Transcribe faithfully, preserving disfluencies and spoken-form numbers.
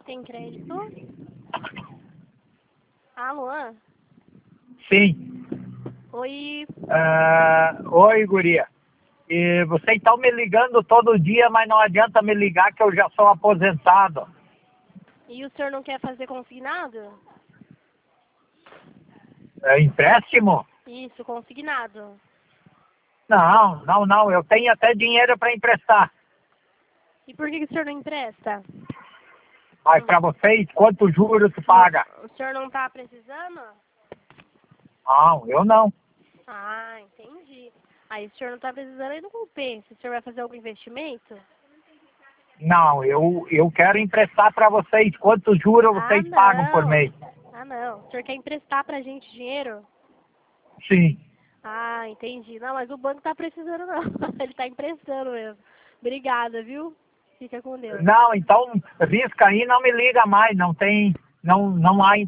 Tem crédito? Alô? Sim. Oi. Ah, oi, guria. E vocês estão me ligando todo dia, mas não adianta me ligar que eu já sou aposentado. E o senhor não quer fazer consignado? É empréstimo? Isso, consignado. Não, não, não. Eu tenho até dinheiro para emprestar. E por que, que o senhor não empresta? Mas para vocês, quanto juros tu paga? O senhor não tá precisando? Não, eu não. Ah, entendi. Aí se o senhor não tá precisando, aí não compensa. O senhor vai fazer algum investimento? Não, eu, eu quero emprestar para vocês. Quantos juros Ah, vocês pagam por não. mês? Ah, não. O senhor quer emprestar pra gente dinheiro? Sim. Ah, entendi. Não, mas o banco tá precisando não. Ele tá emprestando mesmo. Obrigada, viu? Fica com Deus. Não, então risca aí, não me liga mais. Não tem, não, não há